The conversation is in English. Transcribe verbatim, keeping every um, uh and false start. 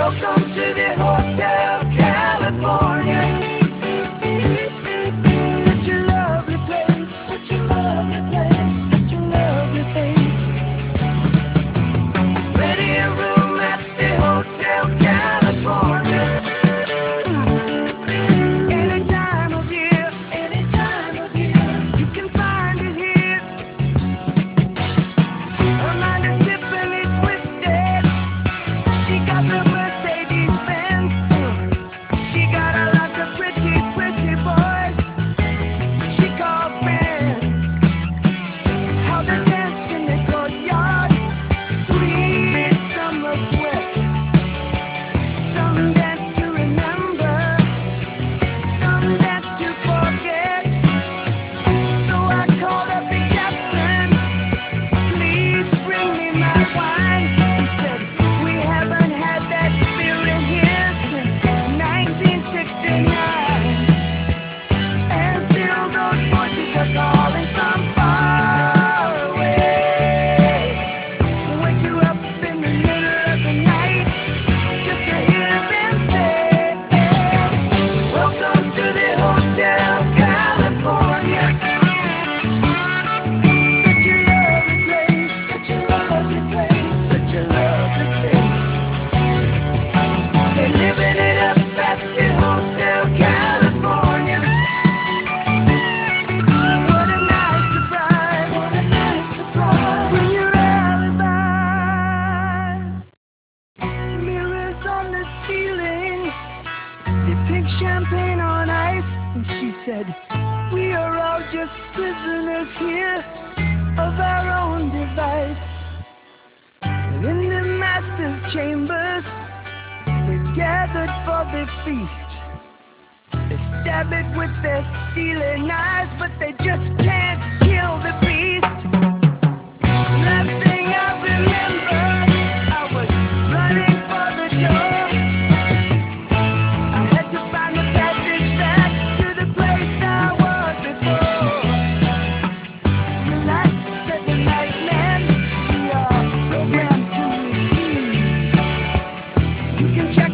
Welcome to the Hotel California. Such a lovely place, such a lovely place, such a lovely place. Plenty of room at the Hotel California. Any time of year, any time of year, you can find it here. Amanda Tiffany Twisted, she got the Mercedes Benz. She got a lot of pretty, pretty boys she calls friends. How they dance in the courtyard, sweet summer sweat. Some dance to remember, some dance to forget. So I called up the captain, please bring me my wine. He said, we haven't had that feeling here since nineteen sixty-nine. And still those voices are calling from far away. Wake you up in the middle of the night just to hear them say, welcome to the Hotel California. Such a lovely place, such a lovely place, such a lovely place. They're living it up at the Hotel California. What a nice surprise, what a nice surprise when you realize mirrors on the ceiling, they pink champagne on ice. And she said, we are all just prisoners here of our own device. And in the master's chambers, they're gathered for the feast. They stab it with their steely knives, but they just can't kill the beast. Last thing I remember, I was running for the door. I had to find the passage back to the place I was before. Relax, said the nightman, we are programmed to receive. You can check